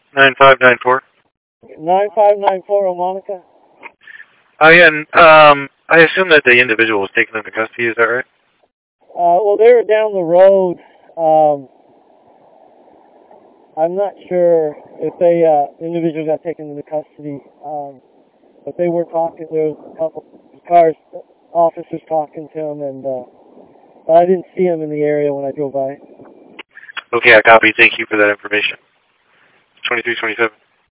9594. 9594 on Monica? Yeah, and, I assume that the individual was taken into custody, is that right? Well, they were down the road. I'm not sure if they, individual got taken into custody, but they were talking. There was a couple cars, officers talking to him, and but I didn't see him in the area when I drove by. Okay, I copy. Thank you for that information. 2327.